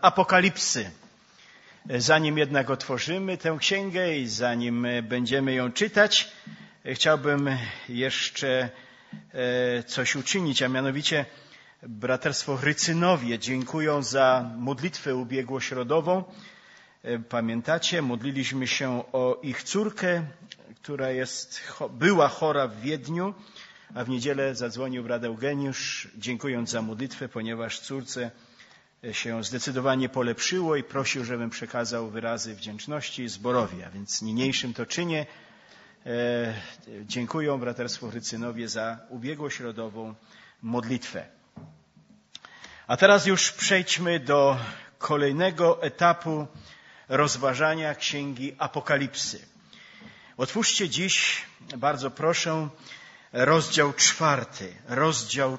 Apokalipsy. Zanim jednak otworzymy tę księgę i zanim będziemy ją czytać, chciałbym jeszcze coś uczynić, a mianowicie braterstwo Hrycynowie dziękują za modlitwę ubiegłośrodową. Pamiętacie, modliliśmy się o ich córkę, która była chora w Wiedniu, a w niedzielę zadzwonił brat Eugeniusz, dziękując za modlitwę, ponieważ córce się zdecydowanie polepszyło i prosił, żebym przekazał wyrazy wdzięczności zborowi. A więc niniejszym to czynię. Dziękuję braterstwu Hrycynowie za ubiegłośrodową modlitwę. A teraz już przejdźmy do kolejnego etapu rozważania Księgi Apokalipsy. Otwórzcie dziś, bardzo proszę, rozdział 4. Rozdział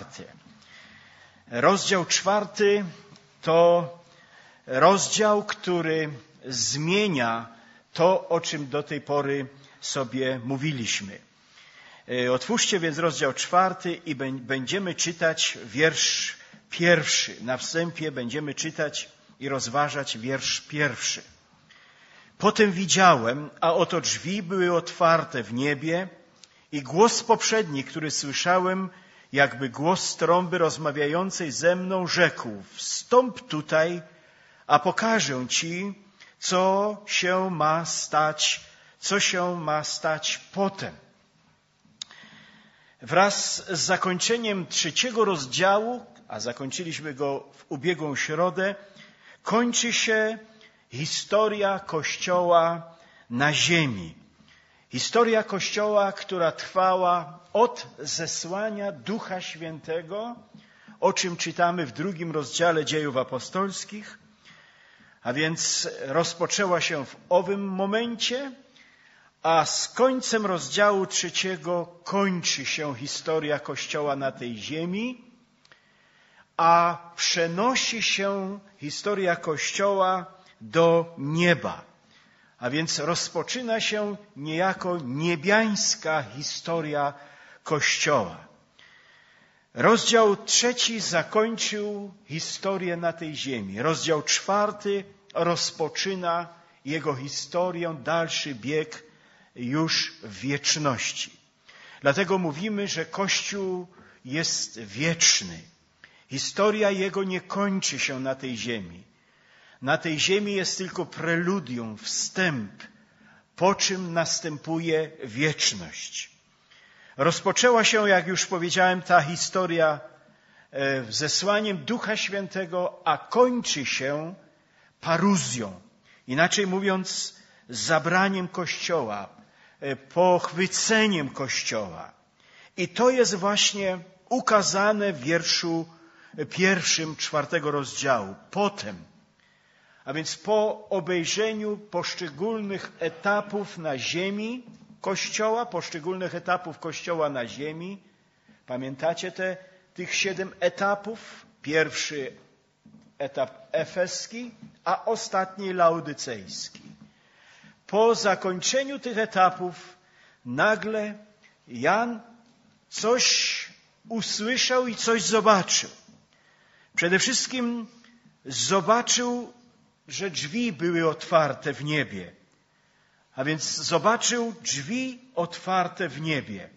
4 to rozdział, który zmienia to, o czym do tej pory sobie mówiliśmy. Otwórzcie więc rozdział 4 i będziemy czytać wiersz 1. Na wstępie będziemy czytać i rozważać wiersz 1. Potem widziałem, a oto drzwi były otwarte w niebie i głos poprzedni, który słyszałem, jakby głos trąby rozmawiającej ze mną, rzekł: wstąp tutaj, a pokażę ci, co się ma stać potem. Wraz z zakończeniem 3 rozdziału, a zakończyliśmy go w ubiegłą środę, kończy się historia Kościoła na ziemi. Historia Kościoła, która trwała od zesłania Ducha Świętego, o czym czytamy w 2 rozdziale Dziejów Apostolskich, a więc rozpoczęła się w owym momencie, a z końcem rozdziału 3 kończy się historia Kościoła na tej ziemi, a przenosi się historia Kościoła do nieba. A więc rozpoczyna się niejako niebiańska historia Kościoła. Rozdział 3 zakończył historię na tej ziemi. Rozdział 4 rozpoczyna jego historię, dalszy bieg już w wieczności. Dlatego mówimy, że Kościół jest wieczny. Historia jego nie kończy się na tej ziemi. Na tej ziemi jest tylko preludium, wstęp, po czym następuje wieczność. Rozpoczęła się, jak już powiedziałem, ta historia zesłaniem Ducha Świętego, a kończy się paruzją. Inaczej mówiąc, zabraniem Kościoła, pochwyceniem Kościoła. I to jest właśnie ukazane w wierszu 1 4 rozdziału. Potem, a więc po obejrzeniu poszczególnych etapów na ziemi Kościoła, poszczególnych etapów Kościoła na ziemi, pamiętacie tych 7 etapów? Pierwszy etap efeski, a ostatni laodycejski. Po zakończeniu tych etapów nagle Jan coś usłyszał i coś zobaczył. Przede wszystkim zobaczył, że drzwi były otwarte w niebie. A więc zobaczył drzwi otwarte w niebie.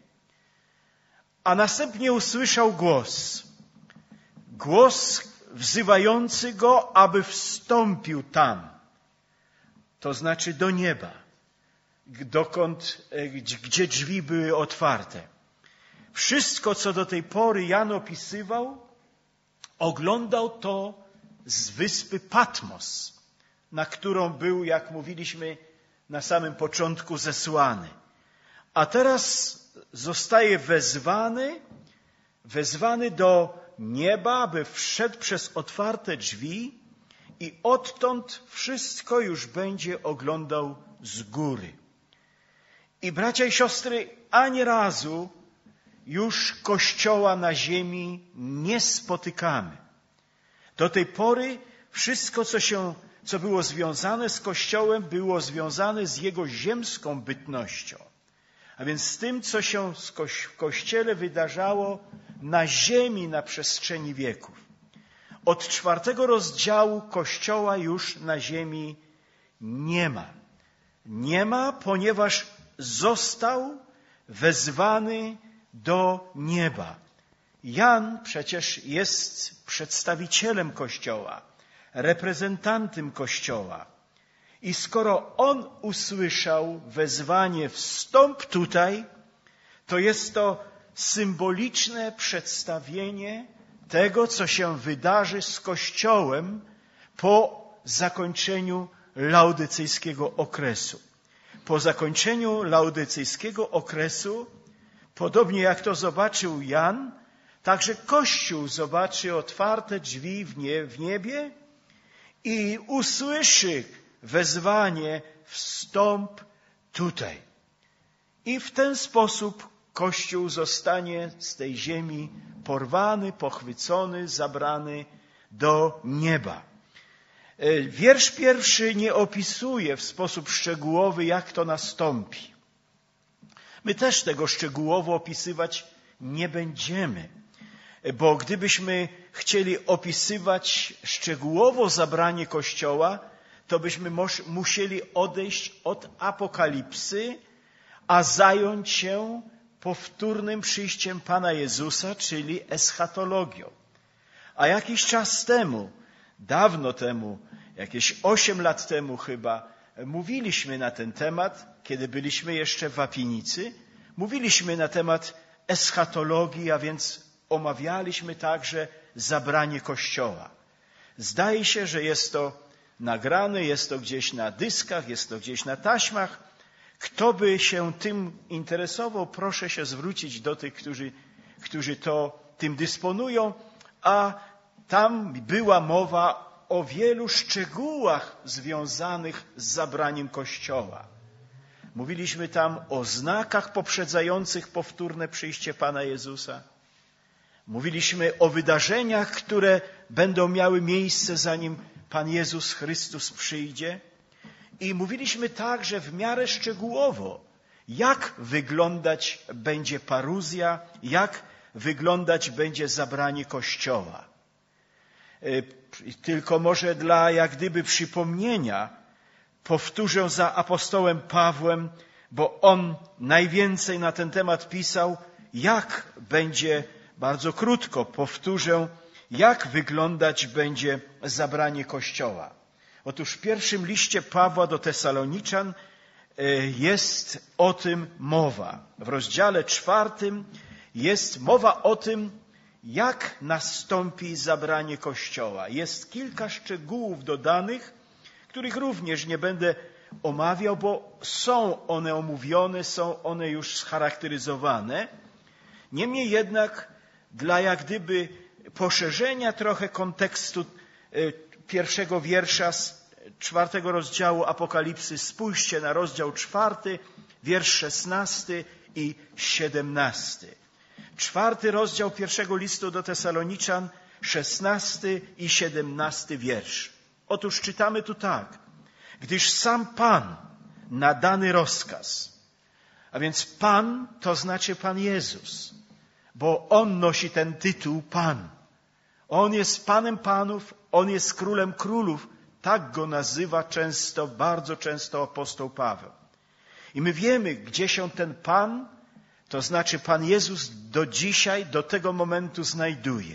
A następnie usłyszał głos. Głos wzywający go, aby wstąpił tam. To znaczy do nieba, gdzie drzwi były otwarte. Wszystko, co do tej pory Jan opisywał, oglądał to z wyspy Patmos, na którą był, jak mówiliśmy na samym początku, zesłany. A teraz zostaje wezwany do nieba, aby wszedł przez otwarte drzwi i odtąd wszystko już będzie oglądał z góry. I bracia i siostry, ani razu już Kościoła na ziemi nie spotykamy. Do tej pory wszystko, co było związane z Kościołem, było związane z jego ziemską bytnością. A więc z tym, co się w Kościele wydarzało na ziemi na przestrzeni wieków. Od 4 rozdziału Kościoła już na ziemi nie ma. Nie ma, ponieważ został wezwany do nieba. Jan przecież jest przedstawicielem Kościoła, reprezentantem Kościoła. I skoro on usłyszał wezwanie wstąp tutaj, to jest to symboliczne przedstawienie tego, co się wydarzy z Kościołem po zakończeniu laodycejskiego okresu. Po zakończeniu laodycejskiego okresu, podobnie jak to zobaczył Jan, także Kościół zobaczy otwarte drzwi w niebie i usłyszy wezwanie wstąp tutaj. I w ten sposób Kościół zostanie z tej ziemi porwany, pochwycony, zabrany do nieba. Wiersz 1 nie opisuje w sposób szczegółowy, jak to nastąpi. My też tego szczegółowo opisywać nie będziemy, bo gdybyśmy chcieli opisywać szczegółowo zabranie Kościoła, to byśmy musieli odejść od Apokalipsy, a zająć się powtórnym przyjściem Pana Jezusa, czyli eschatologią. A jakiś czas temu, dawno temu, jakieś 8 lat temu chyba, mówiliśmy na ten temat, kiedy byliśmy jeszcze w Apinicy, mówiliśmy na temat eschatologii, a więc omawialiśmy także zabranie Kościoła. Zdaje się, że jest to nagrane, jest to gdzieś na dyskach, jest to gdzieś na taśmach. Kto by się tym interesował, proszę się zwrócić do tych, którzy tym dysponują, a tam była mowa o wielu szczegółach związanych z zabraniem Kościoła. Mówiliśmy tam o znakach poprzedzających powtórne przyjście Pana Jezusa. Mówiliśmy o wydarzeniach, które będą miały miejsce, zanim Pan Jezus Chrystus przyjdzie. I mówiliśmy także w miarę szczegółowo, jak wyglądać będzie paruzja, jak wyglądać będzie zabranie Kościoła. Tylko może dla jak gdyby przypomnienia powtórzę za apostołem Pawłem, bo on najwięcej na ten temat pisał, jak będzie, bardzo krótko powtórzę, jak wyglądać będzie zabranie Kościoła. Otóż w pierwszym liście Pawła do Tesaloniczan jest o tym mowa. W rozdziale 4 jest mowa o tym, jak nastąpi zabranie Kościoła. Jest kilka szczegółów dodanych, których również nie będę omawiał, bo są one omówione, są one już scharakteryzowane. Niemniej jednak dla jak gdyby poszerzenia trochę kontekstu pierwszego wiersza z 4 rozdziału Apokalipsy, spójrzcie na rozdział 4, wiersz 16 i 17. 4 rozdział pierwszego listu do Tesaloniczan, 16 i 17 wiersz. Otóż czytamy tu tak. Gdyż sam Pan nadany rozkaz, a więc Pan to znaczy Pan Jezus, bo On nosi ten tytuł Pan. On jest Panem Panów, On jest Królem Królów. Tak go nazywa często, bardzo często apostoł Paweł. I my wiemy, gdzie się ten Pan, to znaczy Pan Jezus do dzisiaj, do tego momentu znajduje.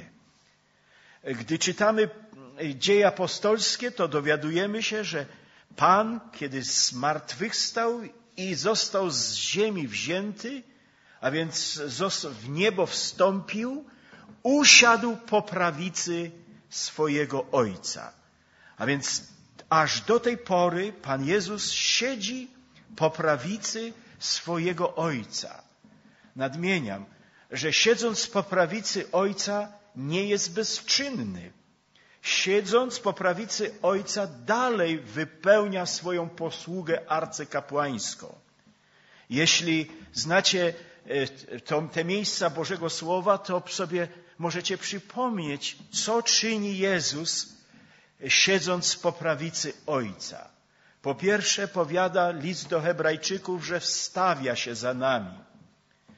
Gdy czytamy Dzieje apostolskie, to dowiadujemy się, że Pan, kiedy zmartwychwstał i został z ziemi wzięty, a więc w niebo wstąpił, usiadł po prawicy swojego Ojca. A więc aż do tej pory Pan Jezus siedzi po prawicy swojego Ojca. Nadmieniam, że siedząc po prawicy Ojca nie jest bezczynny. Siedząc po prawicy Ojca dalej wypełnia swoją posługę arcykapłańską. Jeśli znacie te miejsca Bożego Słowa, to sobie możecie przypomnieć, co czyni Jezus, siedząc po prawicy Ojca. Po pierwsze, powiada list do Hebrajczyków, że wstawia się za nami.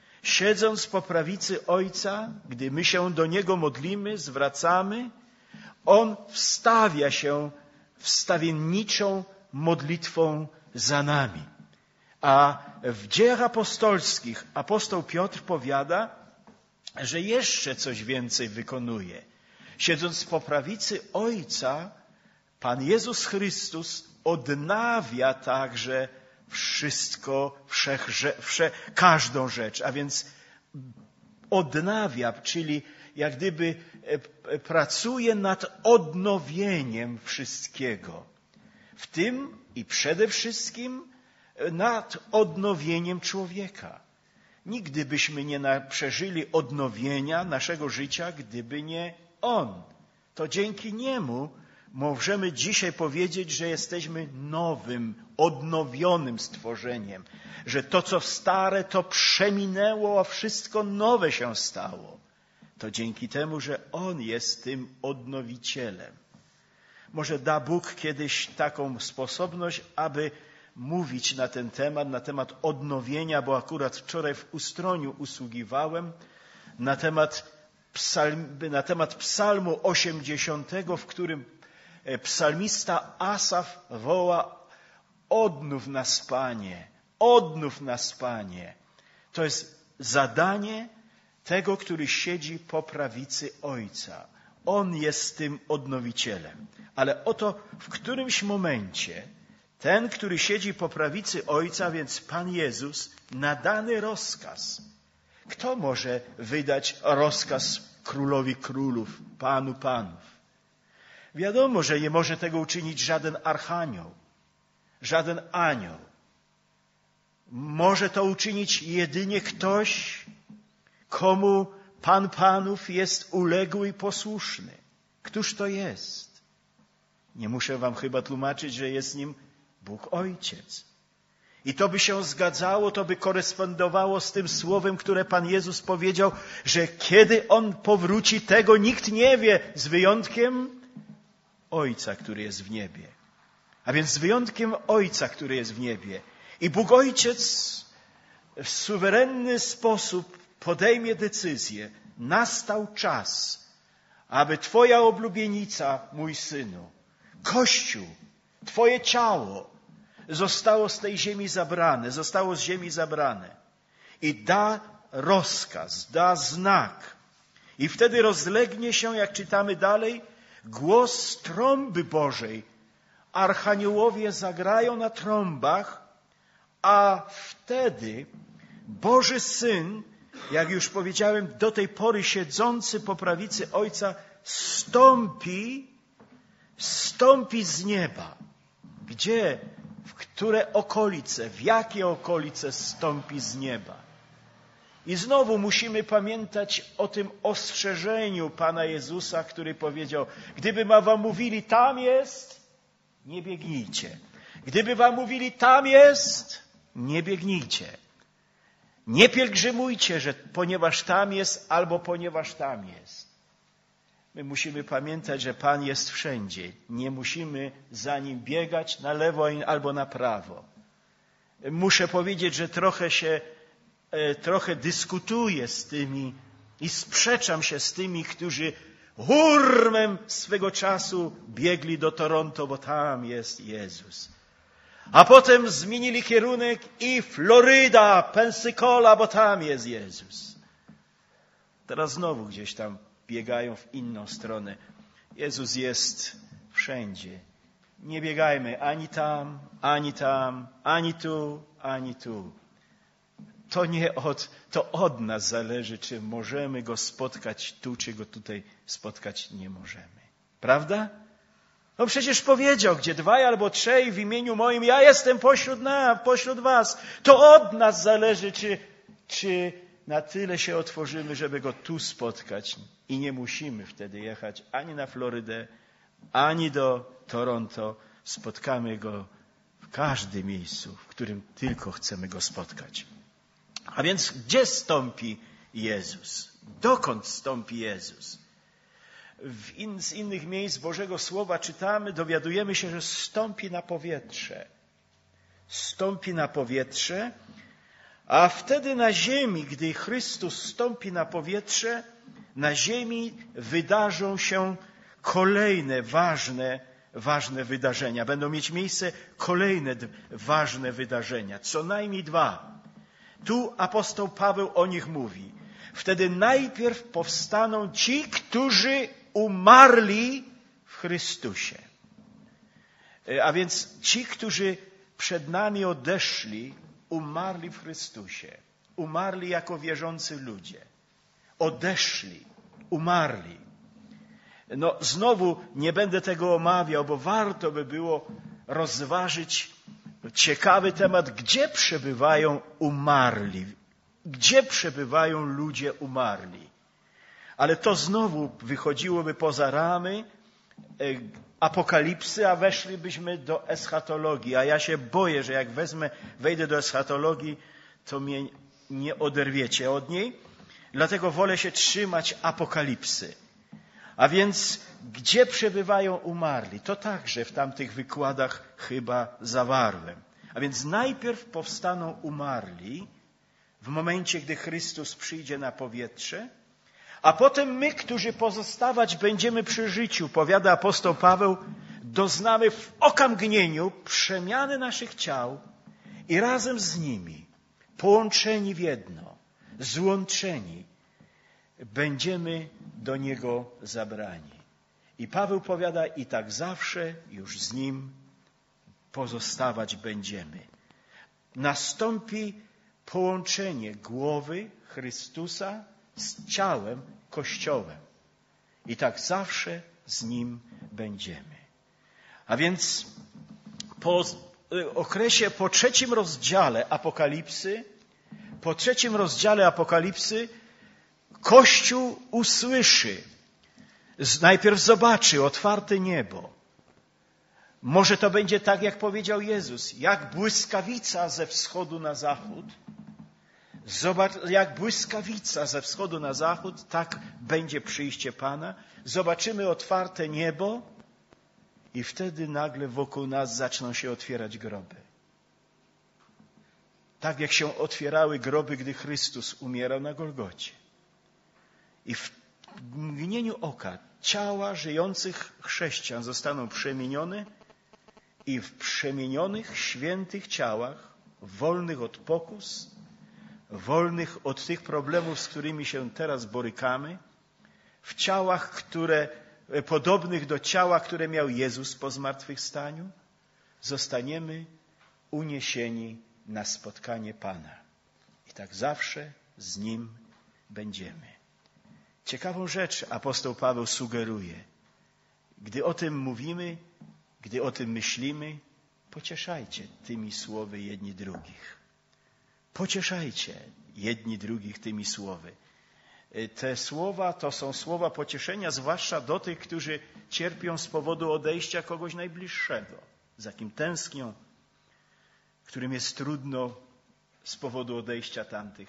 Siedząc po prawicy Ojca, gdy my się do Niego modlimy, zwracamy, On wstawia się wstawienniczą modlitwą za nami. A w Dziejach Apostolskich apostoł Piotr powiada, że jeszcze coś więcej wykonuje. Siedząc po prawicy Ojca, Pan Jezus Chrystus odnawia także wszystko, każdą rzecz, a więc odnawia, czyli jak gdyby pracuje nad odnowieniem wszystkiego. W tym i przede wszystkim nad odnowieniem człowieka. Nigdy byśmy nie przeżyli odnowienia naszego życia, gdyby nie On. To dzięki Niemu możemy dzisiaj powiedzieć, że jesteśmy nowym, odnowionym stworzeniem. Że to, co stare, to przeminęło, a wszystko nowe się stało. To dzięki temu, że On jest tym odnowicielem. Może da Bóg kiedyś taką sposobność, aby mówić na ten temat, na temat odnowienia, bo akurat wczoraj w Ustroniu usługiwałem, na temat psalmu 80, w którym psalmista Asaf woła: odnów nas, Panie, odnów nas, Panie. To jest zadanie tego, który siedzi po prawicy Ojca. On jest tym odnowicielem. Ale oto w którymś momencie ten, który siedzi po prawicy Ojca, więc Pan Jezus, nadany rozkaz. Kto może wydać rozkaz Królowi Królów, Panu Panów? Wiadomo, że nie może tego uczynić żaden archanioł, żaden anioł. Może to uczynić jedynie ktoś, komu Pan Panów jest uległy i posłuszny. Któż to jest? Nie muszę wam chyba tłumaczyć, że jest nim Bóg Ojciec. I to by się zgadzało, to by korespondowało z tym słowem, które Pan Jezus powiedział, że kiedy On powróci, tego nikt nie wie, z wyjątkiem Ojca, który jest w niebie. A więc z wyjątkiem Ojca, który jest w niebie. I Bóg Ojciec w suwerenny sposób podejmie decyzję. Nastał czas, aby Twoja oblubienica, mój synu, Kościół, Twoje ciało zostało z tej ziemi zabrane, zostało z ziemi zabrane. I da rozkaz, da znak. I wtedy rozlegnie się, jak czytamy dalej, głos trąby Bożej. Archaniołowie zagrają na trąbach, a wtedy Boży Syn, jak już powiedziałem, do tej pory siedzący po prawicy Ojca, stąpi z nieba. Gdzie? W które okolice? W jakie okolice stąpi z nieba? I znowu musimy pamiętać o tym ostrzeżeniu Pana Jezusa, który powiedział: gdyby wam mówili, tam jest, nie biegnijcie. Gdyby wam mówili, tam jest, nie biegnijcie. Nie pielgrzymujcie, że ponieważ tam jest, albo ponieważ tam jest. My musimy pamiętać, że Pan jest wszędzie. Nie musimy za Nim biegać na lewo albo na prawo. Muszę powiedzieć, że trochę dyskutuję z tymi i sprzeczam się z tymi, którzy hurmem swego czasu biegli do Toronto, bo tam jest Jezus. A potem zmienili kierunek i Floryda, Pensacola, bo tam jest Jezus. Teraz znowu gdzieś tam biegają w inną stronę. Jezus jest wszędzie. Nie biegajmy ani tam, ani tu, ani tu. To od nas zależy, czy możemy Go spotkać tu, czy Go tutaj spotkać nie możemy. Prawda? No przecież powiedział, gdzie 2 albo 3 w imieniu moim, ja jestem pośród was. To od nas zależy, czy na tyle się otworzymy, żeby Go tu spotkać. I nie musimy wtedy jechać ani na Florydę, ani do Toronto. Spotkamy Go w każdym miejscu, w którym tylko chcemy Go spotkać. A więc gdzie stąpi Jezus? Dokąd stąpi Jezus? Z innych miejsc Bożego Słowa czytamy, dowiadujemy się, że stąpi na powietrze. Stąpi na powietrze, a wtedy na ziemi, gdy Chrystus stąpi na powietrze, na ziemi wydarzą się kolejne ważne wydarzenia. Będą mieć miejsce kolejne ważne wydarzenia. Co najmniej 2. Tu apostoł Paweł o nich mówi. Wtedy najpierw powstaną ci, którzy umarli w Chrystusie. A więc ci, którzy przed nami odeszli, umarli w Chrystusie. Umarli jako wierzący ludzie. Odeszli, umarli. No znowu nie będę tego omawiał, bo warto by było rozważyć ciekawy temat, gdzie przebywają umarli. Gdzie przebywają ludzie umarli. Ale to znowu wychodziłoby poza ramy apokalipsy, a weszlibyśmy do eschatologii. A ja się boję, że jak wejdę do eschatologii, to mnie nie oderwiecie od niej. Dlatego wolę się trzymać apokalipsy. A więc gdzie przebywają umarli? To także w tamtych wykładach chyba zawarłem. A więc najpierw powstaną umarli w momencie, gdy Chrystus przyjdzie na powietrze, a potem my, którzy pozostawać będziemy przy życiu, powiada apostoł Paweł, doznamy w okamgnieniu przemiany naszych ciał i razem z nimi, połączeni w jedno, złączeni, będziemy do Niego zabrani. I Paweł powiada, i tak zawsze już z Nim pozostawać będziemy. Nastąpi połączenie głowy Chrystusa z ciałem, Kościołem. I tak zawsze z Nim będziemy. A więc po okresie, po trzecim rozdziale Apokalipsy, Kościół usłyszy, najpierw zobaczy otwarte niebo. Może to będzie tak, jak powiedział Jezus, jak błyskawica ze wschodu na zachód. Jak błyskawica ze wschodu na zachód, tak będzie przyjście Pana. Zobaczymy otwarte niebo i wtedy nagle wokół nas zaczną się otwierać groby. Tak jak się otwierały groby, gdy Chrystus umierał na Golgocie. I w mgnieniu oka ciała żyjących chrześcijan zostaną przemienione i w przemienionych, świętych ciałach, wolnych od pokus, wolnych od tych problemów, z którymi się teraz borykamy, w ciałach, podobnych do ciała, które miał Jezus po zmartwychwstaniu, zostaniemy uniesieni na spotkanie Pana. I tak zawsze z Nim będziemy. Ciekawą rzecz apostoł Paweł sugeruje. Gdy o tym mówimy, gdy o tym myślimy, pocieszajcie tymi słowy jedni drugich. Pocieszajcie jedni drugich tymi słowy. Te słowa to są słowa pocieszenia, zwłaszcza do tych, którzy cierpią z powodu odejścia kogoś najbliższego, za kim tęsknią, którym jest trudno z powodu odejścia tamtych.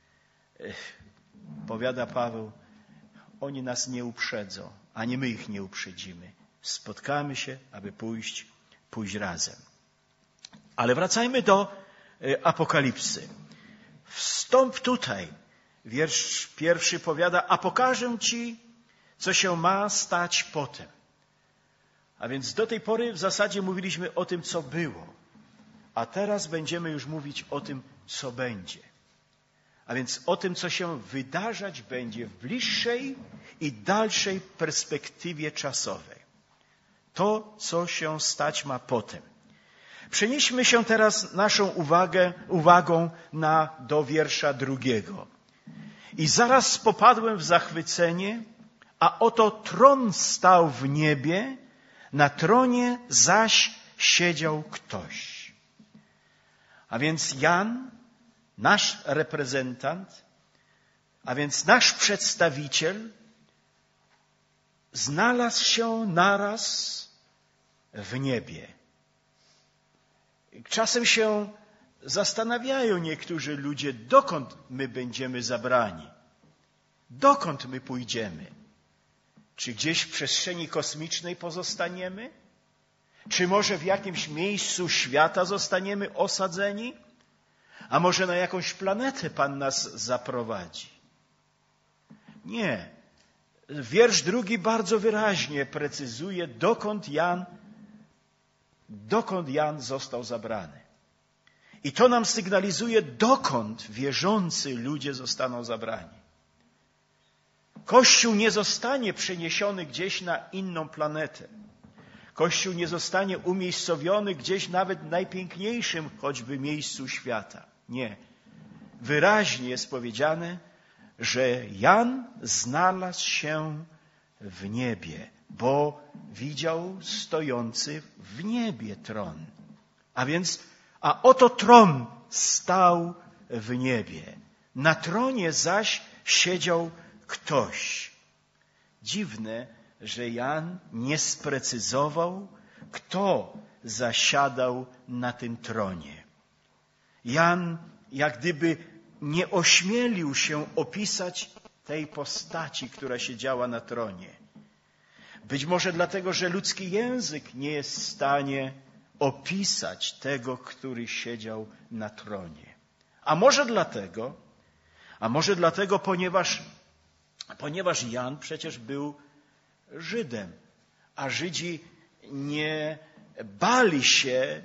Powiada Paweł, oni nas nie uprzedzą, ani my ich nie uprzedzimy. Spotkamy się, aby pójść razem. Ale wracajmy do Apokalipsy. Wstąp tutaj. Wiersz 1 powiada, a pokażę ci, co się ma stać potem. A więc do tej pory w zasadzie mówiliśmy o tym, co było. A teraz będziemy już mówić o tym, co będzie. A więc o tym, co się wydarzać będzie w bliższej i dalszej perspektywie czasowej. To, co się stać ma potem. Przenieśmy się teraz naszą uwagą do wiersza 2. I zaraz popadłem w zachwycenie, a oto tron stał w niebie, na tronie zaś siedział ktoś. A więc Jan, nasz reprezentant, a więc nasz przedstawiciel, znalazł się naraz w niebie. Czasem się zastanawiają niektórzy ludzie, dokąd my będziemy zabrani. Dokąd my pójdziemy? Czy gdzieś w przestrzeni kosmicznej pozostaniemy? Czy może w jakimś miejscu świata zostaniemy osadzeni? A może na jakąś planetę Pan nas zaprowadzi? Nie. wiersz 2 bardzo wyraźnie precyzuje, dokąd Jan został zabrany. I to nam sygnalizuje, dokąd wierzący ludzie zostaną zabrani. Kościół nie zostanie przeniesiony gdzieś na inną planetę. Kościół nie zostanie umiejscowiony gdzieś nawet w najpiękniejszym choćby miejscu świata. Nie. Wyraźnie jest powiedziane, że Jan znalazł się w niebie, bo widział stojący w niebie tron. A oto tron stał w niebie. Na tronie zaś siedział ktoś. Dziwne, że Jan nie sprecyzował, kto zasiadał na tym tronie. Jan jak gdyby nie ośmielił się opisać tej postaci, która siedziała na tronie. Być może dlatego, że ludzki język nie jest w stanie opisać tego, który siedział na tronie. A może dlatego, ponieważ Jan przecież był Żydem, a Żydzi nie bali się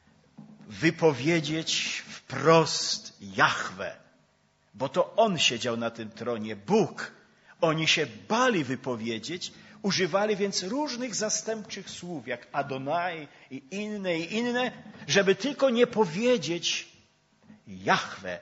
wypowiedzieć wprost Jahwe, bo to On siedział na tym tronie, Bóg. Oni się bali wypowiedzieć, używali więc różnych zastępczych słów, jak Adonai i inne, żeby tylko nie powiedzieć Jahwe.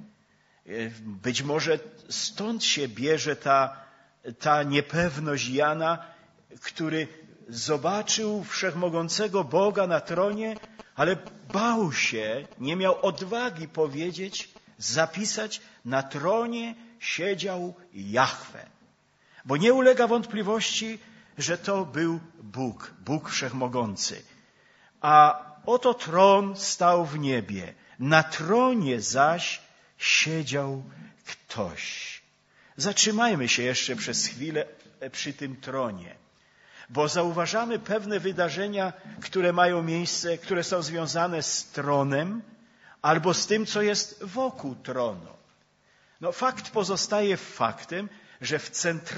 Być może stąd się bierze ta niepewność Jana, który zobaczył wszechmogącego Boga na tronie, ale bał się, nie miał odwagi powiedzieć, zapisać, na tronie siedział Jahwe. Bo nie ulega wątpliwości, że to był Bóg Wszechmogący. A oto tron stał w niebie, na tronie zaś siedział ktoś. Zatrzymajmy się jeszcze przez chwilę przy tym tronie, bo zauważamy pewne wydarzenia, które mają miejsce, które są związane z tronem albo z tym, co jest wokół tronu. Fakt pozostaje faktem, że w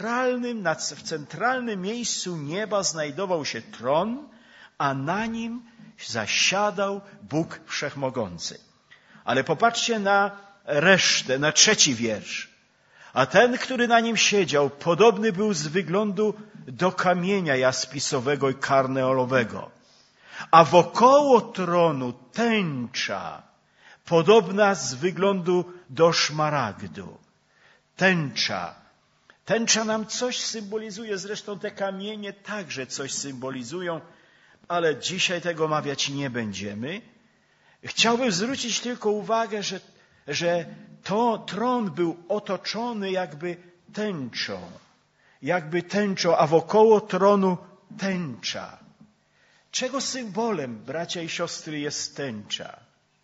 centralnym miejscu nieba znajdował się tron, a na nim zasiadał Bóg Wszechmogący. Ale popatrzcie na resztę, na 3 wiersz. A ten, który na nim siedział, podobny był z wyglądu do kamienia jaspisowego i karneolowego. A wokoło tronu tęcza, podobna z wyglądu do szmaragdu. Tęcza nam coś symbolizuje, zresztą te kamienie także coś symbolizują, ale dzisiaj tego omawiać nie będziemy. Chciałbym zwrócić tylko uwagę, że tron był otoczony jakby tęczą, a wokoło tronu tęcza. Czego symbolem, bracia i siostry, jest tęcza?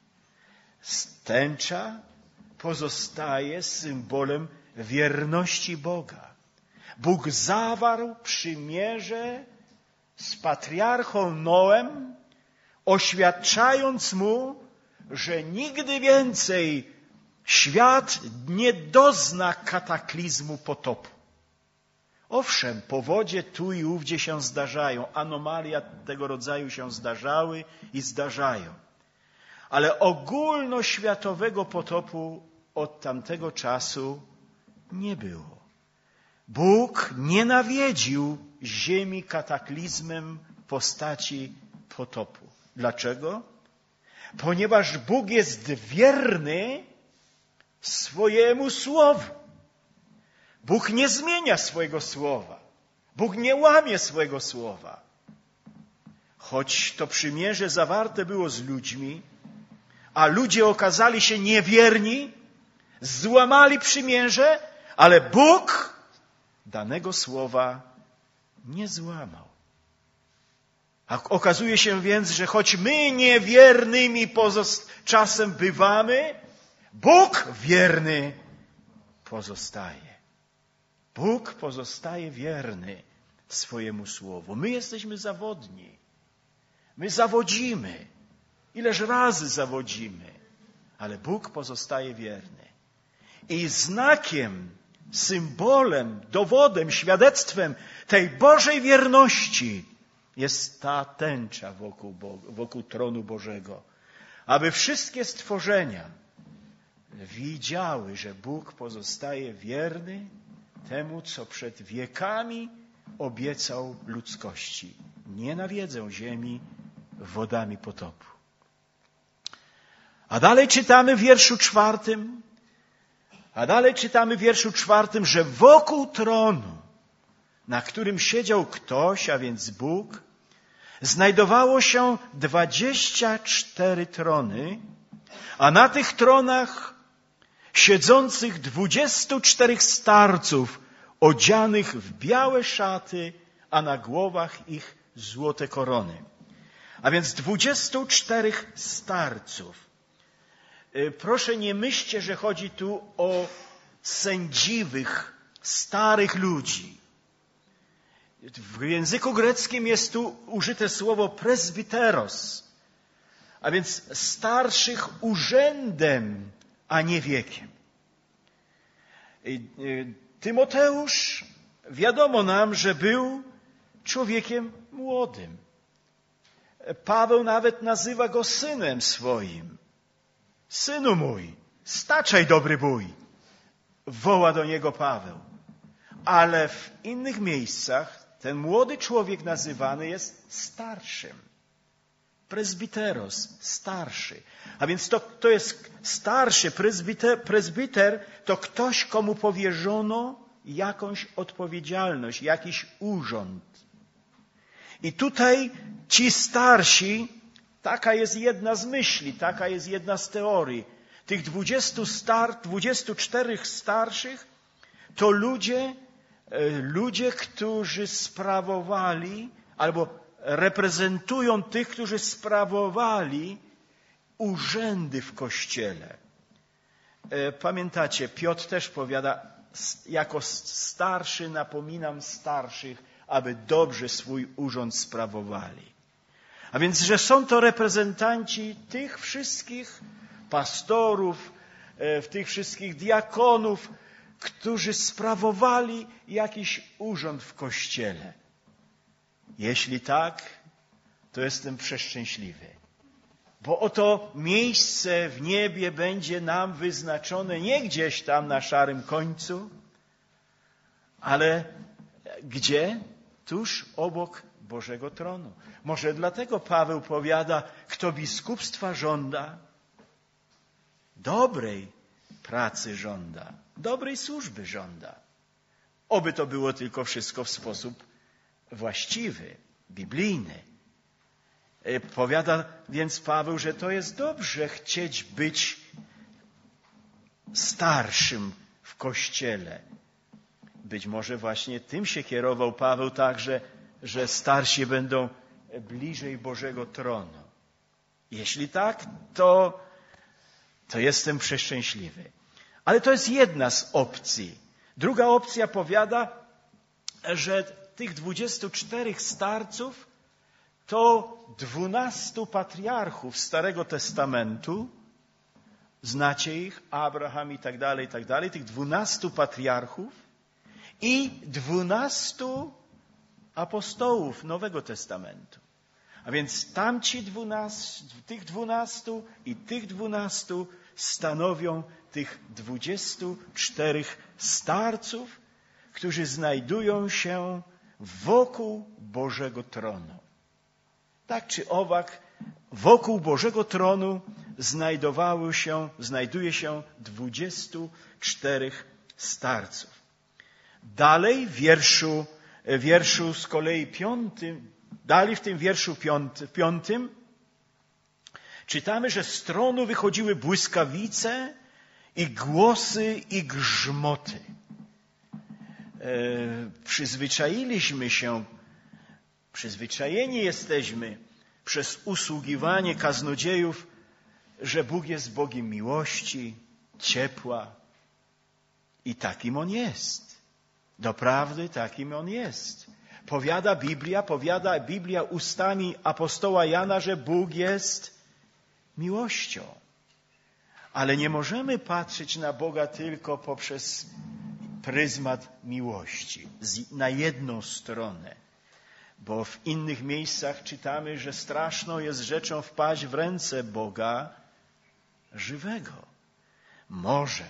Tęcza pozostaje symbolem wierności Boga. Bóg zawarł przymierze z patriarchą Noem, oświadczając mu, że nigdy więcej świat nie dozna kataklizmu potopu. Owszem, powodzie tu i ówdzie się zdarzają, anomalia tego rodzaju się zdarzały i zdarzają. Ale ogólnoświatowego potopu od tamtego czasu nie było. Bóg nie nawiedził ziemi kataklizmem w postaci potopu. Dlaczego? Ponieważ Bóg jest wierny swojemu słowu. Bóg nie zmienia swojego słowa. Bóg nie łamie swojego słowa. Choć to przymierze zawarte było z ludźmi, a ludzie okazali się niewierni, złamali przymierze, ale Bóg danego słowa nie złamał. A okazuje się więc, że choć my niewiernymi czasem bywamy, Bóg wierny pozostaje. Bóg pozostaje wierny swojemu słowu. My jesteśmy zawodni. My zawodzimy. Ileż razy zawodzimy. Ale Bóg pozostaje wierny. I znakiem symbolem, dowodem, świadectwem tej Bożej wierności jest ta tęcza wokół tronu Bożego. Aby wszystkie stworzenia widziały, że Bóg pozostaje wierny temu, co przed wiekami obiecał ludzkości. Nie nawiedzą ziemi wodami potopu. A dalej czytamy w wierszu czwartym, że wokół tronu, na którym siedział ktoś, a więc Bóg, znajdowało się 24 trony, a na tych tronach siedzących 24 starców odzianych w białe szaty, a na głowach ich złote korony. A więc 24 starców. Proszę, nie myślcie, że chodzi tu o sędziwych, starych ludzi. W języku greckim jest tu użyte słowo presbyteros, a więc starszych urzędem, a nie wiekiem. Tymoteusz, wiadomo nam, że był człowiekiem młodym. Paweł nawet nazywa go synem swoim. Synu mój, staczaj dobry bój, woła do niego Paweł. Ale w innych miejscach ten młody człowiek nazywany jest starszym. Presbyteros, starszy. A więc to jest starszy, presbyter to ktoś, komu powierzono jakąś odpowiedzialność, jakiś urząd. I tutaj ci starsi, taka jest jedna z myśli, taka jest jedna z teorii. Tych 24 starszych to ludzie, którzy sprawowali, albo reprezentują tych, którzy sprawowali urzędy w Kościele. Pamiętacie, Piotr też powiada, jako starszy napominam starszych, aby dobrze swój urząd sprawowali. A więc, że są to reprezentanci tych wszystkich pastorów, tych wszystkich diakonów, którzy sprawowali jakiś urząd w Kościele. Jeśli tak, to jestem przeszczęśliwy. Bo oto miejsce w niebie będzie nam wyznaczone nie gdzieś tam na szarym końcu, ale gdzie? Tuż obok Bożego tronu. Może dlatego Paweł powiada, kto biskupstwa żąda, dobrej pracy żąda, dobrej służby żąda. Oby to było tylko wszystko w sposób właściwy, biblijny. Powiada więc Paweł, że to jest dobrze chcieć być starszym w Kościele. Być może właśnie tym się kierował Paweł także, że starsi będą bliżej Bożego tronu. Jeśli tak, to jestem przeszczęśliwy. Ale to jest jedna z opcji. Druga opcja powiada, że tych 24 starców to 12 patriarchów Starego Testamentu. Znacie ich? Abraham i tak dalej, tych 12 patriarchów i 12 apostołów Nowego Testamentu. A więc tych 12 i tych 12 stanowią tych 24 starców, którzy znajdują się wokół Bożego tronu. Tak czy owak, wokół Bożego tronu znajduje się 24 starców. Dalej w wierszu z kolei 5, dalej w tym wierszu 5 czytamy, że z tronu wychodziły błyskawice i głosy i grzmoty. Przyzwyczajeni jesteśmy przez usługiwanie kaznodziejów, że Bóg jest Bogiem miłości, ciepła i takim On jest. Doprawdy takim On jest. Powiada Biblia ustami apostoła Jana, że Bóg jest miłością. Ale nie możemy patrzeć na Boga tylko poprzez pryzmat miłości na jedną stronę. Bo w innych miejscach czytamy, że straszną jest rzeczą wpaść w ręce Boga żywego. Może,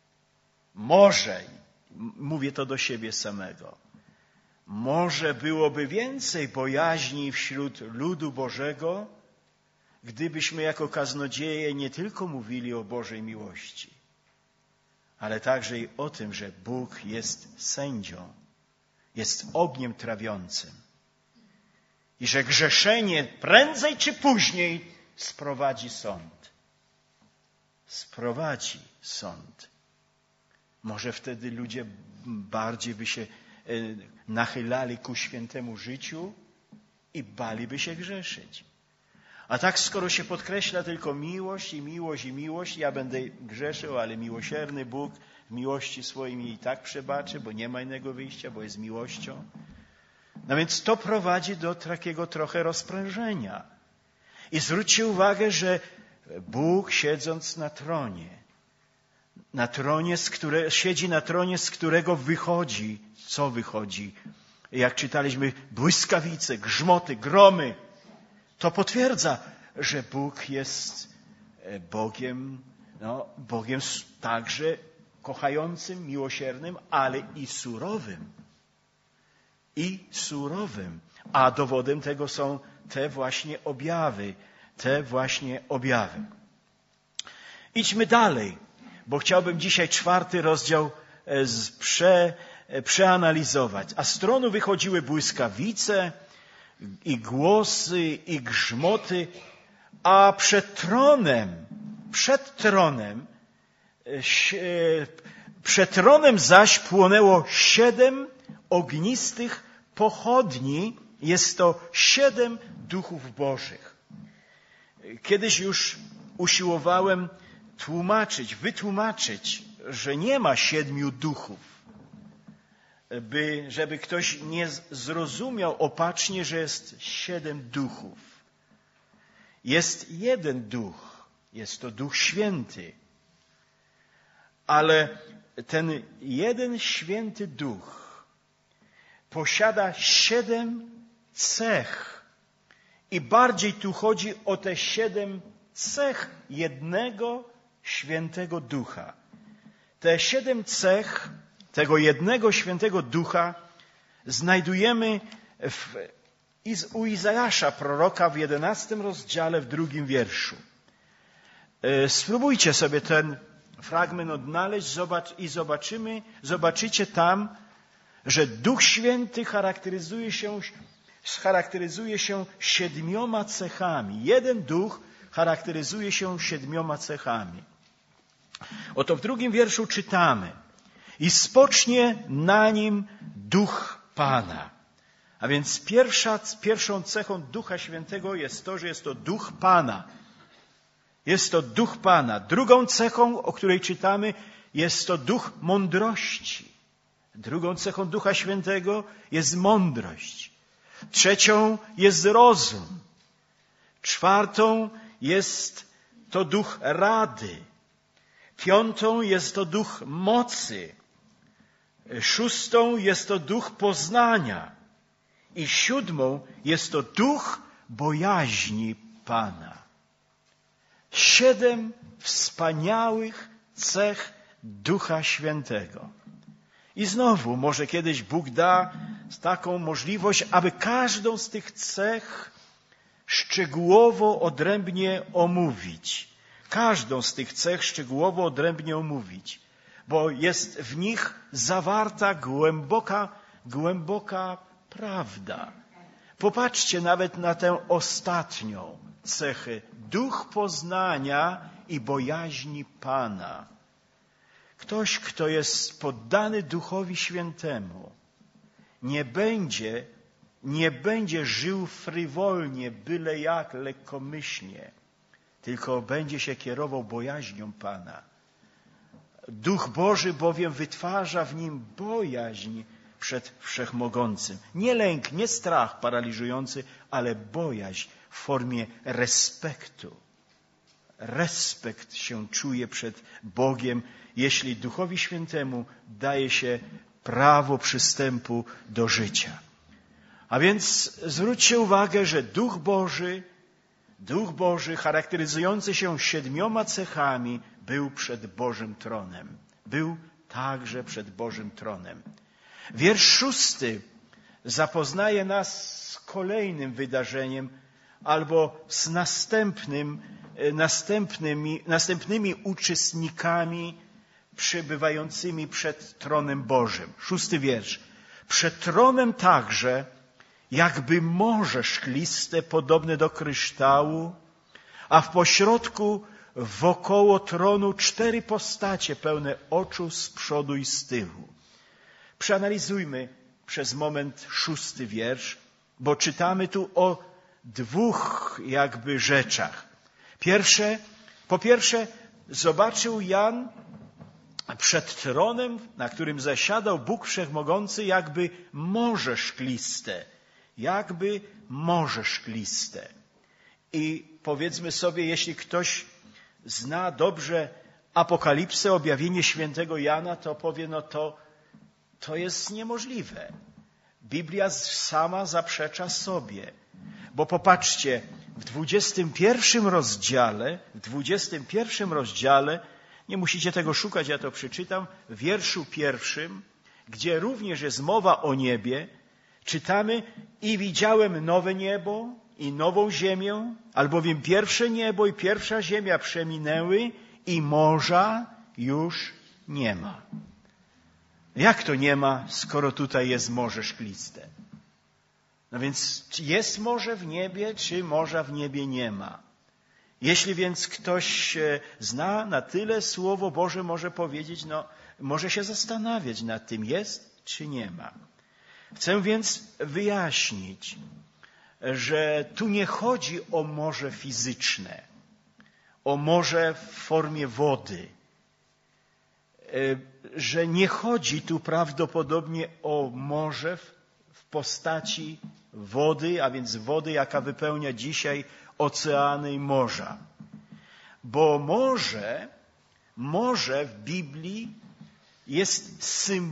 mówię to do siebie samego, może byłoby więcej bojaźni wśród ludu Bożego, gdybyśmy jako kaznodzieje nie tylko mówili o Bożej miłości, ale także i o tym, że Bóg jest sędzią, jest ogniem trawiącym i że grzeszenie prędzej czy później sprowadzi sąd. Sprowadzi sąd. Może wtedy ludzie bardziej by się nachylali ku świętemu życiu i baliby się grzeszyć. A tak skoro się podkreśla tylko miłość i miłość i miłość, ja będę grzeszył, ale miłosierny Bóg w miłości swojej mi i tak przebaczy, bo nie ma innego wyjścia, bo jest miłością. No więc to prowadzi do takiego trochę rozprężenia. I zwróćcie uwagę, że Bóg siedząc siedzi na tronie, z którego wychodzi, co wychodzi? Jak czytaliśmy, błyskawice, grzmoty, gromy. To potwierdza, że Bóg jest Bogiem także kochającym, miłosiernym, ale i surowym. A dowodem tego są te właśnie objawy. Idźmy dalej, bo chciałbym dzisiaj 4 rozdział przeanalizować. A z tronu wychodziły błyskawice i głosy i grzmoty, a przed tronem zaś płonęło 7 ognistych pochodni. Jest to 7 duchów bożych. Kiedyś już usiłowałem wytłumaczyć, że nie ma 7 duchów, żeby ktoś nie zrozumiał opacznie, że jest 7 duchów. Jest jeden duch, jest to Duch Święty. Ale ten jeden święty duch posiada 7 cech. I bardziej tu chodzi o te 7 cech jednego świętego ducha. Te 7 cech tego jednego świętego ducha znajdujemy u Izajasza, proroka, w 11 rozdziale, w 2 wierszu. Spróbujcie sobie ten fragment odnaleźć i zobaczycie tam, że Duch Święty charakteryzuje się 7 cechami. Jeden duch charakteryzuje się 7 cechami. Oto w 2 wierszu czytamy: i spocznie na nim Duch Pana. A więc pierwszą cechą Ducha Świętego jest to, że jest to Duch Pana. Jest to Duch Pana. Drugą cechą, o której czytamy, jest to Duch mądrości. Drugą cechą Ducha Świętego jest mądrość. Trzecią jest rozum. 4. jest to Duch rady. 5. jest to Duch mocy. 6. jest to Duch poznania. I 7. jest to Duch bojaźni Pana. 7 wspaniałych cech Ducha Świętego. I znowu, może kiedyś Bóg da taką możliwość, aby każdą z tych cech szczegółowo, odrębnie omówić. Każdą z tych cech szczegółowo, odrębnie omówić. Bo jest w nich zawarta głęboka prawda. Popatrzcie nawet na tę ostatnią cechę. Duch poznania i bojaźni Pana. Ktoś, kto jest poddany Duchowi Świętemu, nie będzie żył frywolnie, byle jak, lekkomyślnie, tylko będzie się kierował bojaźnią Pana. Duch Boży bowiem wytwarza w nim bojaźń przed Wszechmogącym. Nie lęk, nie strach paraliżujący, ale bojaźń w formie respektu. respekt się czuje przed Bogiem, jeśli Duchowi Świętemu daje się prawo przystępu do życia. A więc zwróćcie uwagę, że Duch Boży charakteryzujący się 7 cechami był przed Bożym tronem. Był także przed Bożym tronem. Wiersz 6 zapoznaje nas z kolejnym wydarzeniem albo z następnymi uczestnikami przebywającymi przed tronem Bożym. 6 wiersz. Przed tronem także jakby morze szkliste, podobne do kryształu, a w pośrodku wokoło tronu 4 postacie pełne oczu z przodu i z tyłu. Przeanalizujmy przez moment 6 wiersz, bo czytamy tu o 2 jakby rzeczach. Po pierwsze, zobaczył Jan przed tronem, na którym zasiadał Bóg Wszechmogący, jakby morze szkliste. Jakby morze szkliste. I powiedzmy sobie, jeśli ktoś zna dobrze Apokalipsę, objawienie świętego Jana, to powie, no to jest niemożliwe. Biblia sama zaprzecza sobie. Bo popatrzcie, w 21 rozdziale, nie musicie tego szukać, ja to przeczytam, w wierszu 1, gdzie również jest mowa o niebie, czytamy: i widziałem nowe niebo i nową ziemię, albowiem pierwsze niebo i pierwsza ziemia przeminęły i morza już nie ma. Jak to nie ma, skoro tutaj jest morze szkliste? No więc jest morze w niebie, czy morza w niebie nie ma? Jeśli więc ktoś zna na tyle Słowo Boże, może powiedzieć, może się zastanawiać nad tym, jest czy nie ma. Chcę więc wyjaśnić, że tu nie chodzi o morze fizyczne, o morze w formie wody, że nie chodzi tu prawdopodobnie o morze w postaci wody, a więc wody, jaka wypełnia dzisiaj oceany i morza. Bo morze w Biblii jest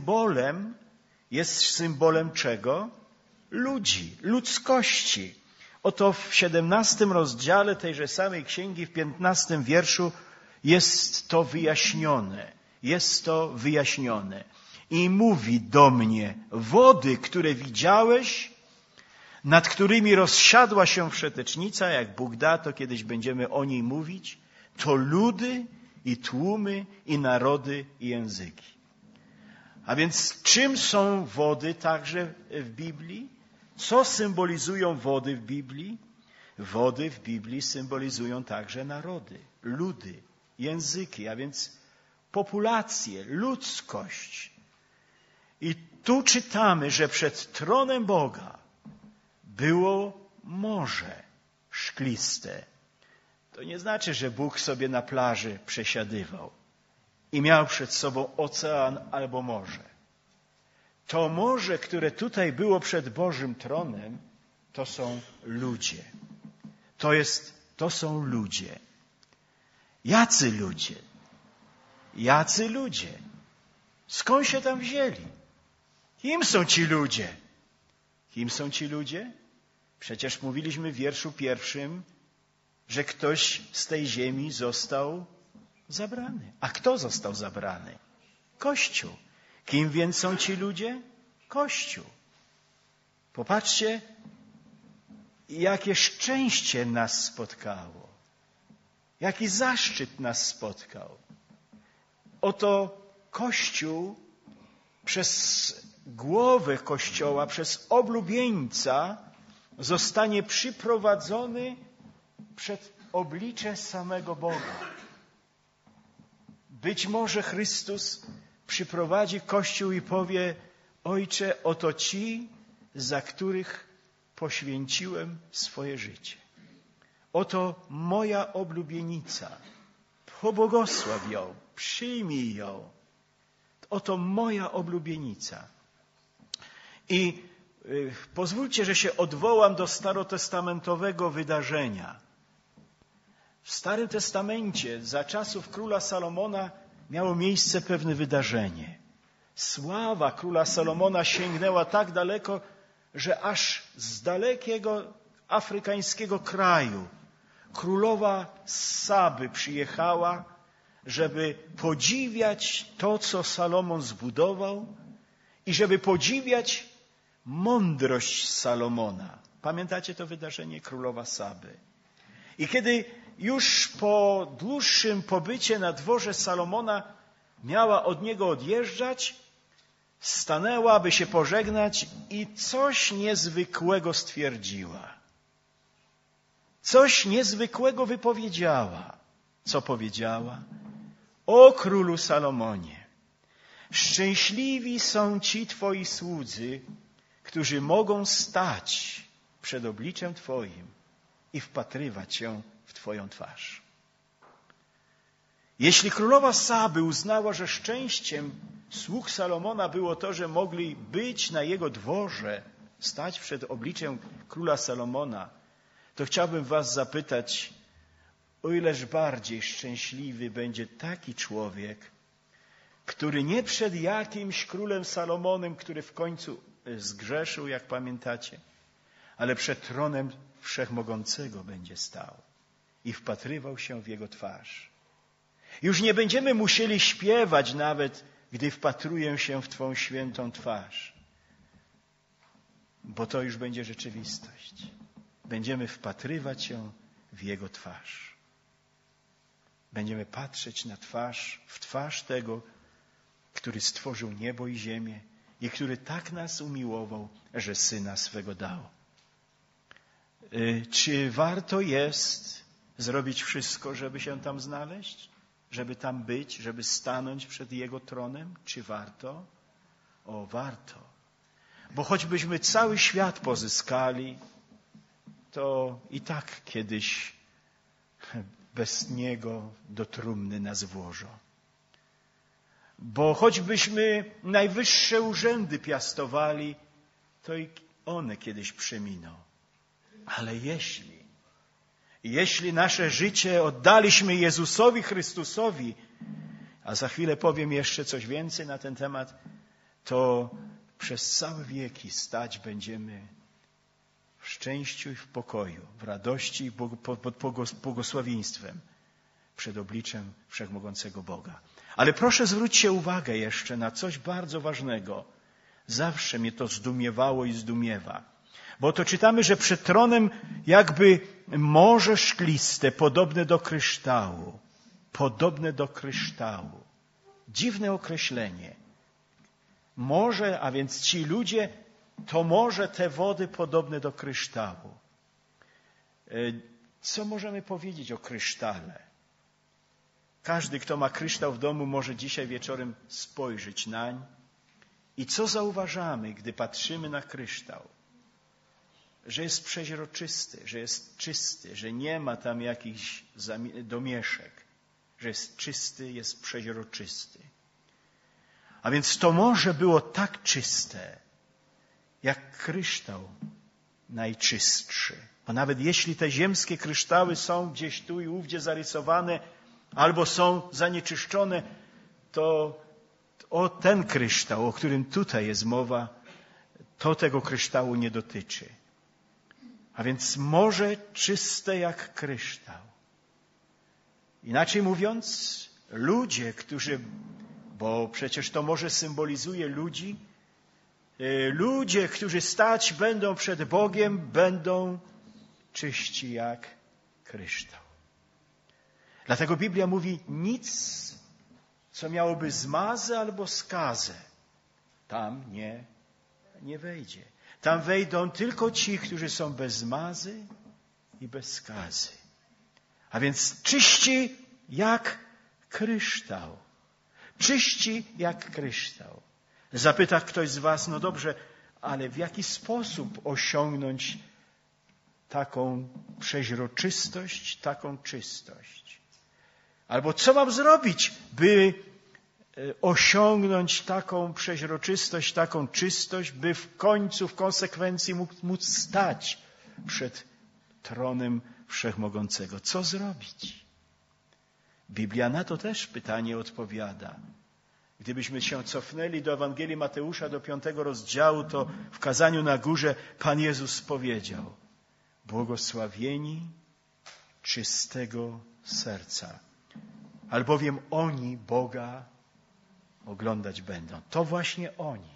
symbolem czego? Ludzi, ludzkości. Oto w 17 rozdziale tejże samej księgi, w 15 wierszu jest to wyjaśnione. I mówi do mnie: wody, które widziałeś, nad którymi rozsiadła się wszetecznica, jak Bóg da, to kiedyś będziemy o niej mówić, to ludy i tłumy i narody i języki. A więc czym są wody także w Biblii? Co symbolizują wody w Biblii? Wody w Biblii symbolizują także narody, ludy, języki, a więc populację, ludzkość. I tu czytamy, że przed tronem Boga było morze szkliste. To nie znaczy, że Bóg sobie na plaży przesiadywał i miał przed sobą ocean albo morze. To morze, które tutaj było przed Bożym tronem, to są ludzie. To są ludzie. Jacy ludzie? Jacy ludzie? Skąd się tam wzięli? Kim są ci ludzie? Kim są ci ludzie? Przecież mówiliśmy w wierszu 1, że ktoś z tej ziemi został zabrany. A kto został zabrany? Kościół. Kim więc są ci ludzie? Kościół. Popatrzcie, jakie szczęście nas spotkało. Jaki zaszczyt nas spotkał. Oto Kościół przez głowę Kościoła, przez oblubieńca zostanie przyprowadzony przed oblicze samego Boga. Być może Chrystus przyprowadzi Kościół i powie: Ojcze, oto ci, za których poświęciłem swoje życie. Oto moja oblubienica. Pobłogosław ją, przyjmij ją. Oto moja oblubienica. I pozwólcie, że się odwołam do starotestamentowego wydarzenia. w Starym Testamencie za czasów króla Salomona miało miejsce pewne wydarzenie. Sława króla Salomona sięgnęła tak daleko, że aż z dalekiego afrykańskiego kraju królowa Saby przyjechała, żeby podziwiać to, co Salomon zbudował i żeby podziwiać mądrość Salomona. Pamiętacie to wydarzenie? Królowa Saby. I kiedy już po dłuższym pobycie na dworze Salomona miała od niego odjeżdżać, stanęła, by się pożegnać i coś niezwykłego stwierdziła. Coś niezwykłego wypowiedziała. Co powiedziała? O królu Salomonie, szczęśliwi są ci twoi słudzy, którzy mogą stać przed obliczem twoim i wpatrywać się w twoją twarz. Jeśli królowa Saby uznała, że szczęściem sług Salomona było to, że mogli być na jego dworze, stać przed obliczem króla Salomona, to chciałbym was zapytać, o ileż bardziej szczęśliwy będzie taki człowiek, który nie przed jakimś królem Salomonem, który w końcu zgrzeszył, jak pamiętacie, ale przed tronem Wszechmogącego będzie stał i wpatrywał się w jego twarz. Już nie będziemy musieli śpiewać nawet, gdy wpatruję się w Twą świętą twarz, bo to już będzie rzeczywistość. Będziemy wpatrywać się w Jego twarz. Będziemy patrzeć na twarz, w twarz tego, który stworzył niebo i ziemię i który tak nas umiłował, że Syna swego dał. Czy warto jest zrobić wszystko, żeby się tam znaleźć? Żeby tam być, żeby stanąć przed Jego tronem? Czy warto? O, warto. Bo choćbyśmy cały świat pozyskali, to i tak kiedyś bez Niego do trumny nas włożą. Bo choćbyśmy najwyższe urzędy piastowali, to i one kiedyś przeminą. Ale jeśli nasze życie oddaliśmy Jezusowi Chrystusowi, a za chwilę powiem jeszcze coś więcej na ten temat, to przez całe wieki stać będziemy w szczęściu i w pokoju, w radości i pod błogosławieństwem przed obliczem Wszechmogącego Boga. Ale proszę zwróćcie uwagę jeszcze na coś bardzo ważnego. Zawsze mnie to zdumiewało i zdumiewa. Bo to czytamy, że przed tronem jakby morze szkliste, podobne do kryształu. Podobne do kryształu. Dziwne określenie. Morze, a więc ci ludzie, to morze, te wody podobne do kryształu. Co możemy powiedzieć o krysztale? Każdy, kto ma kryształ w domu, może dzisiaj wieczorem spojrzeć nań. I co zauważamy, gdy patrzymy na kryształ? Że jest przeźroczysty, że jest czysty, że nie ma tam jakichś domieszek, że jest czysty, jest przeźroczysty. A więc to morze było tak czyste, jak kryształ najczystszy. Bo nawet jeśli te ziemskie kryształy są gdzieś tu i ówdzie zarysowane, albo są zanieczyszczone, to ten kryształ, o którym tutaj jest mowa, to tego kryształu nie dotyczy. A więc morze czyste jak kryształ. Inaczej mówiąc, ludzie, którzy, bo przecież to morze symbolizuje ludzi, ludzie, którzy stać będą przed Bogiem, będą czyści jak kryształ. Dlatego Biblia mówi, nic, co miałoby zmazę albo skazę, tam nie wejdzie. Tam wejdą tylko ci, którzy są bez zmazy i bez skazy. A więc czyści jak kryształ. Czyści jak kryształ. Zapyta ktoś z was, no dobrze, ale w jaki sposób osiągnąć taką przeźroczystość, taką czystość? Albo co mam zrobić, by osiągnąć taką przeźroczystość, taką czystość, by w końcu, w konsekwencji móc stać przed tronem Wszechmogącego. Co zrobić? Biblia na to też pytanie odpowiada. Gdybyśmy się cofnęli do Ewangelii Mateusza, do 5 rozdziału, to w kazaniu na górze Pan Jezus powiedział: błogosławieni czystego serca, albowiem oni Boga oglądać będą. To właśnie oni.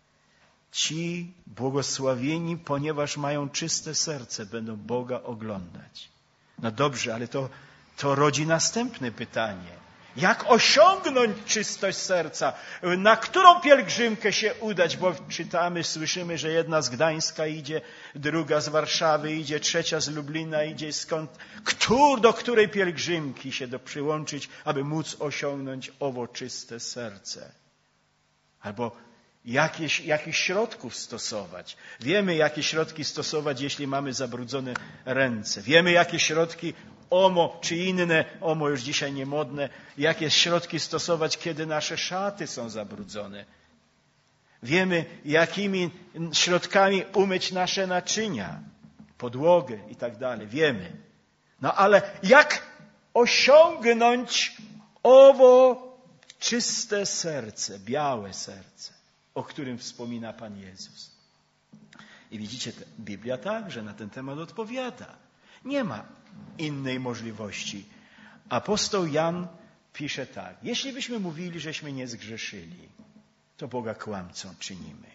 Ci błogosławieni, ponieważ mają czyste serce, będą Boga oglądać. No dobrze, ale to rodzi następne pytanie. Jak osiągnąć czystość serca? Na którą pielgrzymkę się udać? Bo czytamy, słyszymy, że jedna z Gdańska idzie, druga z Warszawy idzie, trzecia z Lublina idzie. Skąd? Do której pielgrzymki się przyłączyć, aby móc osiągnąć owo czyste serce? Albo jakich środków stosować? Wiemy, jakie środki stosować, jeśli mamy zabrudzone ręce. Wiemy, jakie środki OMO czy inne, OMO już dzisiaj niemodne, jakie środki stosować, kiedy nasze szaty są zabrudzone. Wiemy, jakimi środkami umyć nasze naczynia, podłogę i tak dalej. Wiemy. No ale jak osiągnąć owo czyste serce, białe serce, o którym wspomina Pan Jezus? I widzicie, Biblia także na ten temat odpowiada. Nie ma innej możliwości. Apostoł Jan pisze tak: jeśli byśmy mówili, żeśmy nie zgrzeszyli, to Boga kłamcą czynimy.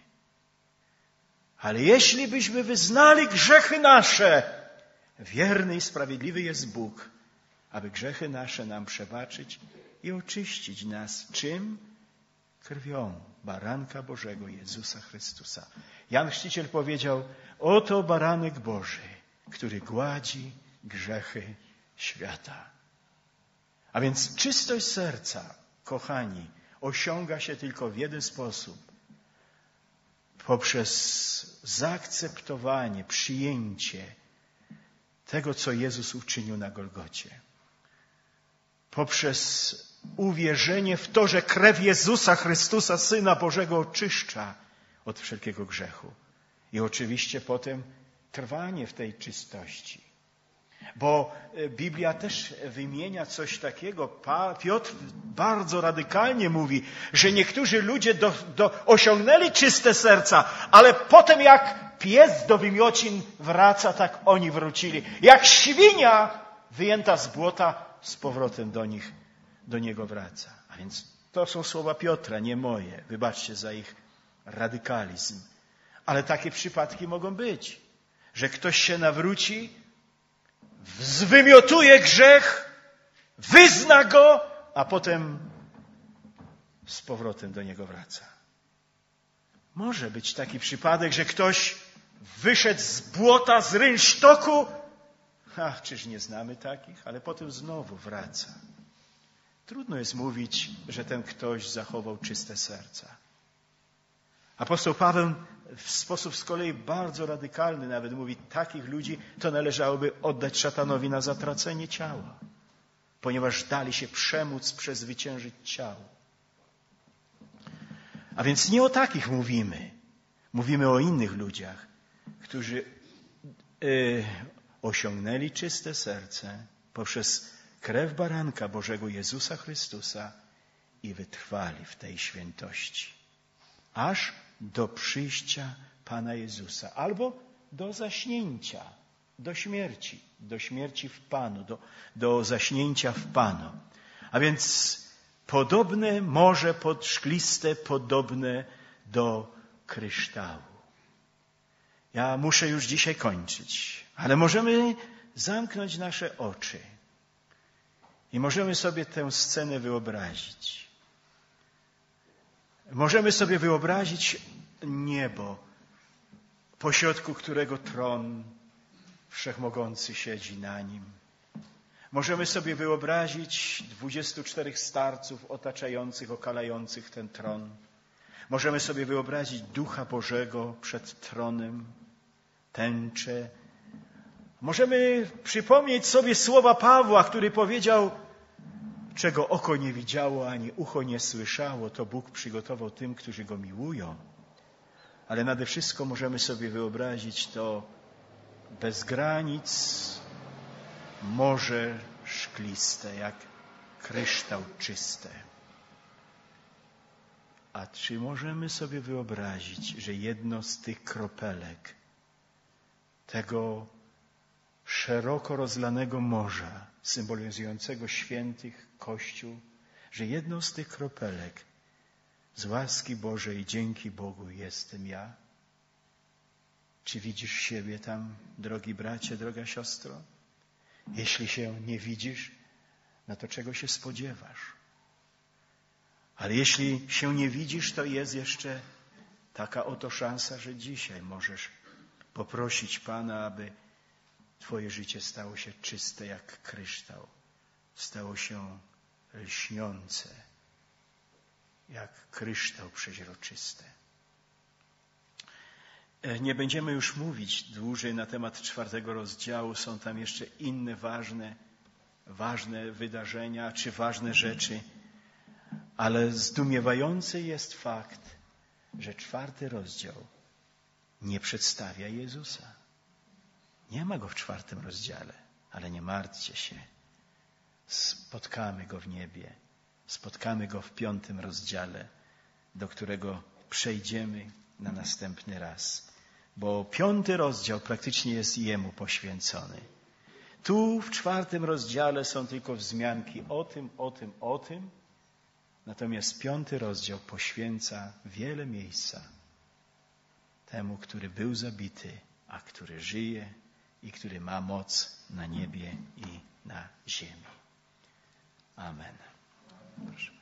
Ale jeśli byśmy wyznali grzechy nasze, wierny i sprawiedliwy jest Bóg, aby grzechy nasze nam przebaczyć i oczyścić nas. Czym? Krwią baranka Bożego, Jezusa Chrystusa. Jan Chrzciciel powiedział: oto baranek Boży, który gładzi grzechy świata. A więc czystość serca, kochani, osiąga się tylko w jeden sposób. Poprzez zaakceptowanie, przyjęcie tego, co Jezus uczynił na Golgocie. Poprzez uwierzenie w to, że krew Jezusa Chrystusa, Syna Bożego, oczyszcza od wszelkiego grzechu. I oczywiście potem trwanie w tej czystości. Bo Biblia też wymienia coś takiego. Piotr bardzo radykalnie mówi, że niektórzy ludzie osiągnęli czyste serca, ale potem jak pies do wymiocin wraca, tak oni wrócili. Jak świnia wyjęta z błota, z powrotem do niego wraca. A więc to są słowa Piotra, nie moje. Wybaczcie za ich radykalizm. Ale takie przypadki mogą być, że ktoś się nawróci, zwymiotuje grzech, wyzna go, a potem z powrotem do niego wraca. Może być taki przypadek, że ktoś wyszedł z błota, z rynsztoku, czyż nie znamy takich, ale potem znowu wraca. Trudno jest mówić, że ten ktoś zachował czyste serca. Apostoł Paweł w sposób z kolei bardzo radykalny nawet mówi, takich ludzi to należałoby oddać szatanowi na zatracenie ciała, ponieważ dali się przemóc, przezwyciężyć ciało. A więc nie o takich mówimy. Mówimy o innych ludziach, którzy osiągnęli czyste serce poprzez krew baranka Bożego Jezusa Chrystusa i wytrwali w tej świętości. Aż do przyjścia Pana Jezusa, albo do zaśnięcia, do śmierci w Panu, do zaśnięcia w Panu. A więc podobne morze podszkliste, podobne do kryształu. Ja muszę już dzisiaj kończyć, ale możemy zamknąć nasze oczy i możemy sobie tę scenę wyobrazić. Możemy sobie wyobrazić niebo, pośrodku którego tron Wszechmogący siedzi na nim. Możemy sobie wyobrazić 24 starców otaczających, okalających ten tron. Możemy sobie wyobrazić Ducha Bożego przed tronem, tęczę. Możemy przypomnieć sobie słowa Pawła, który powiedział, czego oko nie widziało, ani ucho nie słyszało, to Bóg przygotował tym, którzy Go miłują. Ale nade wszystko możemy sobie wyobrazić to bez granic, morze szkliste, jak kryształ czyste. A czy możemy sobie wyobrazić, że jedno z tych kropelek tego szeroko rozlanego morza, symbolizującego świętych Kościół, że jedną z tych kropelek z łaski Bożej, dzięki Bogu jestem ja? Czy widzisz siebie tam, drogi bracie, droga siostro? Jeśli się nie widzisz, no to czego się spodziewasz? Ale jeśli się nie widzisz, to jest jeszcze taka oto szansa, że dzisiaj możesz poprosić Pana, aby twoje życie stało się czyste jak kryształ. Stało się lśniące jak kryształ przeźroczysty. Nie będziemy już mówić dłużej na temat 4 rozdziału. Są tam jeszcze inne ważne wydarzenia czy ważne rzeczy. Ale zdumiewający jest fakt, że 4 rozdział nie przedstawia Jezusa. Nie ma Go w 4 rozdziale, ale nie martwcie się. Spotkamy Go w niebie. Spotkamy Go w 5 rozdziale, do którego przejdziemy na następny raz. Bo 5 rozdział praktycznie jest Jemu poświęcony. Tu w 4 rozdziale są tylko wzmianki o tym. Natomiast 5 rozdział poświęca wiele miejsca temu, który był zabity, a który żyje i który ma moc na niebie i na ziemi. Amen. Proszę.